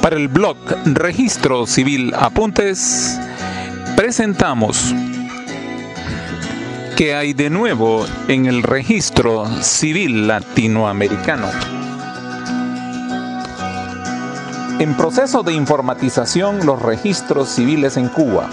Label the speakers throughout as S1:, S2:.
S1: Para el blog Registro Civil Apuntes, presentamos ¿qué hay de nuevo en el registro civil latinoamericano? En proceso de informatización los registros civiles en Cuba.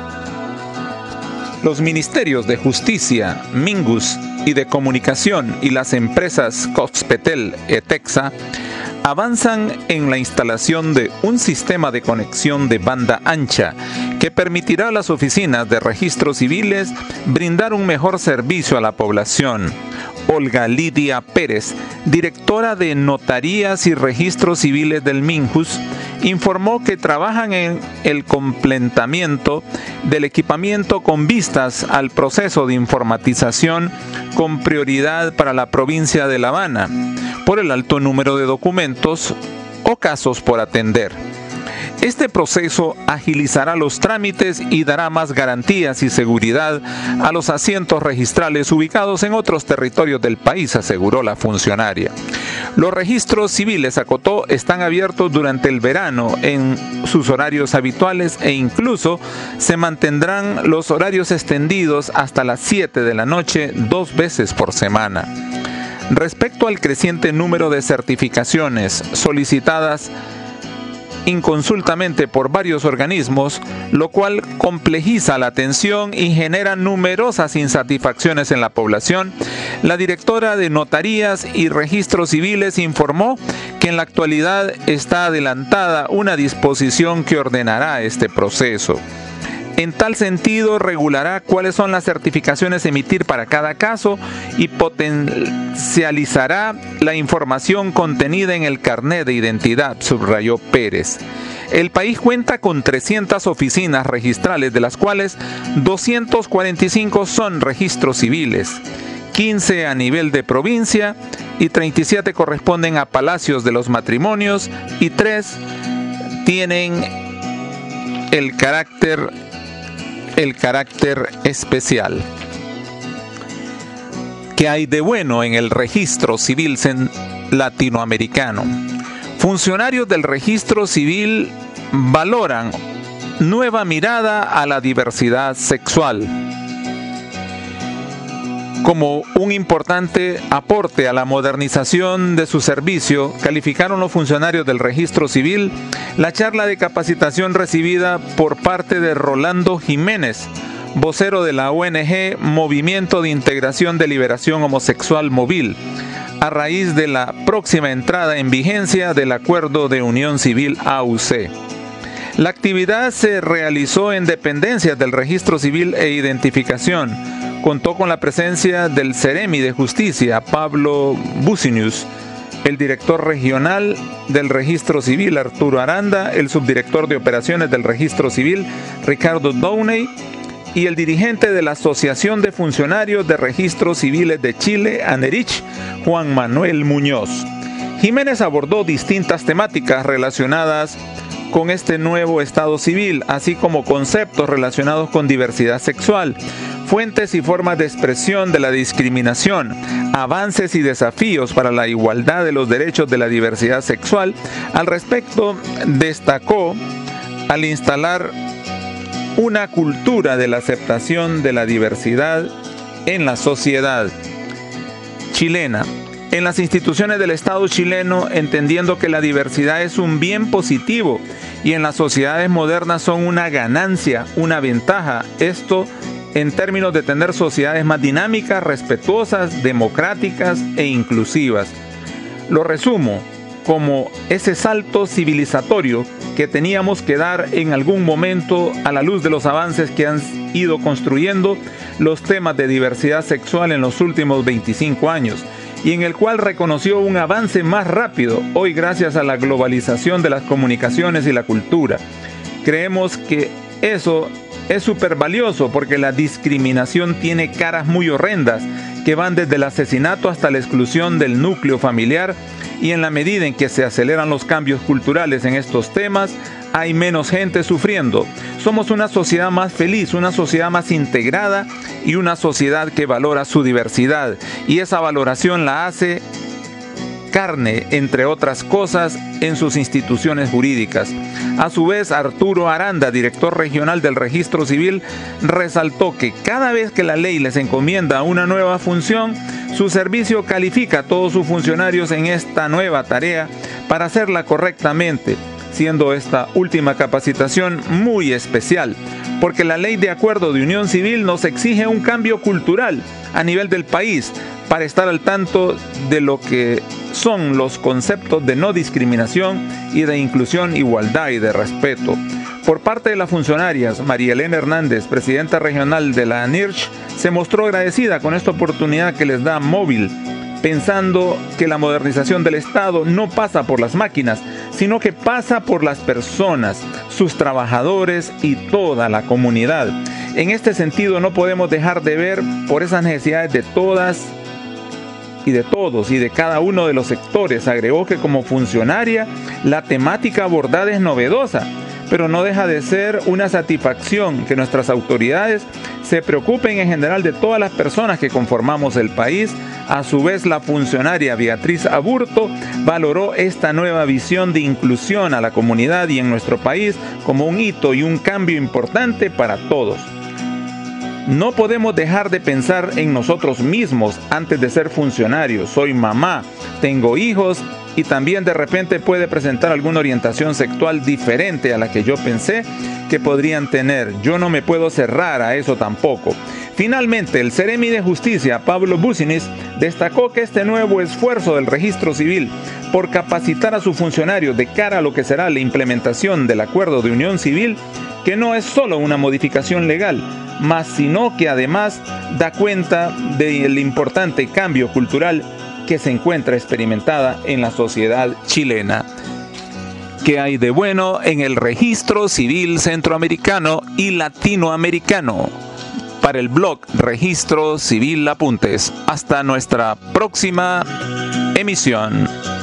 S1: Los ministerios de Justicia, Mingus y de Comunicación y las empresas Coxpetel y Texa avanzan en la instalación de un sistema de conexión de banda ancha que permitirá a las oficinas de registros civiles brindar un mejor servicio a la población. Olga Lidia Pérez, directora de Notarías y Registros Civiles del Minjus, informó que trabajan en el completamiento del equipamiento con vistas al proceso de informatización con prioridad para la provincia de La Habana, por el alto número de documentos o casos por atender. Este proceso agilizará los trámites y dará más garantías y seguridad a los asientos registrales ubicados en otros territorios del país, aseguró la funcionaria. Los registros civiles, acotó, están abiertos durante el verano en sus horarios habituales e incluso se mantendrán los horarios extendidos hasta las 7 de la noche 2 veces por semana. Respecto al creciente número de certificaciones solicitadas inconsultamente por varios organismos, lo cual complejiza la atención y genera numerosas insatisfacciones en la población, la directora de Notarías y Registros Civiles informó que en la actualidad está adelantada una disposición que ordenará este proceso. En tal sentido, regulará cuáles son las certificaciones a emitir para cada caso y potencializará la información contenida en el carnet de identidad, subrayó Pérez. El país cuenta con 300 oficinas registrales, de las cuales 245 son registros civiles, 15 a nivel de provincia y 37 corresponden a palacios de los matrimonios y 3 tienen el carácter especial. ¿Qué hay de bueno en el registro civil latinoamericano? Funcionarios del registro civil valoran nueva mirada a la diversidad sexual como un importante aporte a la modernización de su servicio. Calificaron los funcionarios del registro civil la charla de capacitación recibida por parte de Rolando Jiménez, vocero de la ONG Movimiento de Integración de Liberación Homosexual Móvil, a raíz de la próxima entrada en vigencia del Acuerdo de Unión Civil AUC. La actividad se realizó en dependencias del Registro Civil e Identificación. Contó con la presencia del Ceremi de Justicia, Pablo Bucinius, el director regional del Registro Civil, Arturo Aranda, el subdirector de operaciones del Registro Civil, Ricardo Downey, y el dirigente de la Asociación de Funcionarios de Registros Civiles de Chile, ANERICH, Juan Manuel Muñoz. Jiménez abordó distintas temáticas relacionadas con este nuevo Estado civil, así como conceptos relacionados con diversidad sexual, fuentes y formas de expresión de la discriminación, avances y desafíos para la igualdad de los derechos de la diversidad sexual. Al respecto, destacó al instalar una cultura de la aceptación de la diversidad en la sociedad chilena, en las instituciones del Estado chileno, entendiendo que la diversidad es un bien positivo y en las sociedades modernas son una ganancia, una ventaja. Esto en términos de tener sociedades más dinámicas, respetuosas, democráticas e inclusivas. Lo resumo como ese salto civilizatorio que teníamos que dar en algún momento a la luz de los avances que han ido construyendo los temas de diversidad sexual en los últimos 25 años, y en el cual reconoció un avance más rápido hoy gracias a la globalización de las comunicaciones y la cultura. Creemos que eso es súper valioso porque la discriminación tiene caras muy horrendas que van desde el asesinato hasta la exclusión del núcleo familiar, y en la medida en que se aceleran los cambios culturales en estos temas, hay menos gente sufriendo. Somos una sociedad más feliz, una sociedad más integrada y una sociedad que valora su diversidad, y esa valoración la hace carne, entre otras cosas, en sus instituciones jurídicas. A su vez, Arturo Aranda, director regional del Registro Civil, resaltó que cada vez que la ley les encomienda una nueva función, su servicio califica a todos sus funcionarios en esta nueva tarea para hacerla correctamente, siendo esta última capacitación muy especial, porque la Ley de Acuerdo de Unión Civil nos exige un cambio cultural a nivel del país para estar al tanto de lo que son los conceptos de no discriminación y de inclusión, igualdad y de respeto. Por parte de las funcionarias, María Elena Hernández, presidenta regional de la NIRCH, se mostró agradecida con esta oportunidad que les da Móvil, pensando que la modernización del Estado no pasa por las máquinas, sino que pasa por las personas, sus trabajadores y toda la comunidad. En este sentido, no podemos dejar de ver por esas necesidades de todas y de todos y de cada uno de los sectores. Agregó que como funcionaria, la temática abordada es novedosa, pero no deja de ser una satisfacción que nuestras autoridades se preocupen en general de todas las personas que conformamos el país. A su vez, la funcionaria Beatriz Aburto valoró esta nueva visión de inclusión a la comunidad y en nuestro país como un hito y un cambio importante para todos. No podemos dejar de pensar en nosotros mismos antes de ser funcionarios. Soy mamá, tengo hijos y también de repente puede presentar alguna orientación sexual diferente a la que yo pensé que podrían tener. Yo no me puedo cerrar a eso tampoco. Finalmente, el Seremi de Justicia, Pablo Bucinis, destacó que este nuevo esfuerzo del Registro Civil por capacitar a sus funcionarios de cara a lo que será la implementación del Acuerdo de Unión Civil, que no es solo una modificación legal, sino que además da cuenta del importante cambio cultural que se encuentra experimentada en la sociedad chilena. ¿Qué hay de bueno en el Registro Civil Centroamericano y Latinoamericano? Para el blog Registro Civil Apuntes. Hasta nuestra próxima emisión.